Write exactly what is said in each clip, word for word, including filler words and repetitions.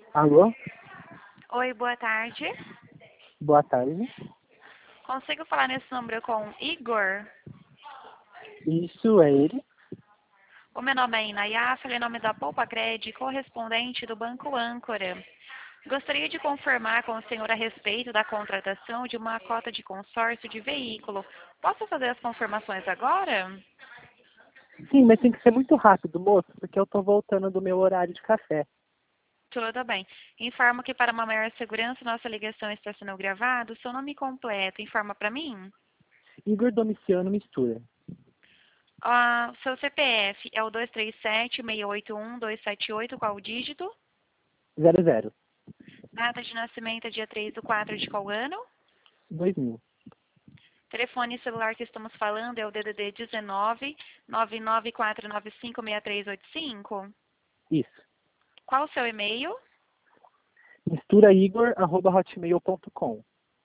Alô? Oi, boa tarde. Boa tarde. Consigo falar nesse número com Igor? Isso é ele? O meu nome é Inayá, falei em nome da Poupa Cred, correspondente do Banco Âncora. Gostaria de confirmar com o senhor a respeito da contratação de uma cota de consórcio de veículo. Posso fazer as confirmações agora? Sim, mas tem que ser muito rápido, moço, porque eu tô voltando do meu horário de café. Tudo bem. Informo que para uma maior segurança nossa ligação está sendo gravada. O seu nome completo informa para mim? Igor Domiciano Mistura. Ah, seu C P F é o dois três sete, seis oito um, dois sete oito, qual o dígito? Zero zero. Data de nascimento é dia três do quatro de qual ano? Dois mil. Telefone celular que estamos falando é o D D D dezenove, nove nove quatro nove cinco, seis três oito cinco. Isso. Qual o seu e-mail? Misturaigor arroba hotmail ponto com.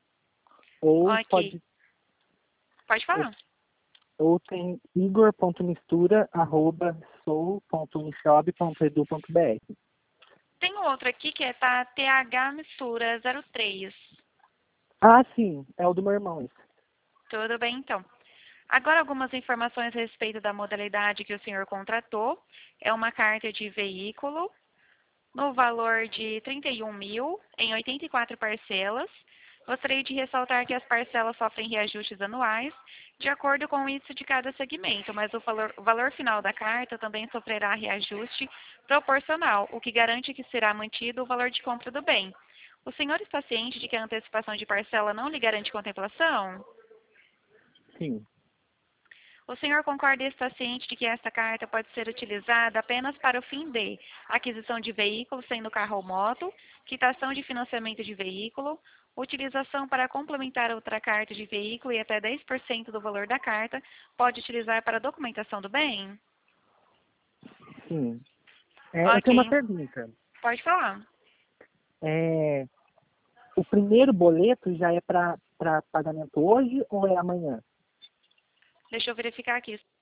Ou Ok. pode. Pode Ou, falar. ou tem igor ponto mistura arroba sou ponto unishob ponto edu ponto br. Tem outro aqui que é para T H Mistura zero três. Ah, sim. É o do meu irmão, isso. Tudo bem, então. Agora algumas informações a respeito da modalidade que o senhor contratou. É uma carta de veículo no valor de trinta e um mil em oitenta e quatro parcelas. Gostaria de ressaltar que as parcelas sofrem reajustes anuais, de acordo com o índice de cada segmento, mas o valor, o valor final da carta também sofrerá reajuste proporcional, o que garante que será mantido o valor de compra do bem. O senhor está ciente de que a antecipação de parcela não lhe garante contemplação? Sim. O senhor concorda e está ciente de que esta carta pode ser utilizada apenas para o fim de aquisição de veículo, sendo carro ou moto, quitação de financiamento de veículo, utilização para complementar outra carta de veículo e até dez por cento do valor da carta pode utilizar para documentação do bem? Sim. É, eu tenho uma Ok, pergunta. pode falar. É, o primeiro boleto já é para pagamento hoje ou é amanhã? Deixa eu verificar aqui.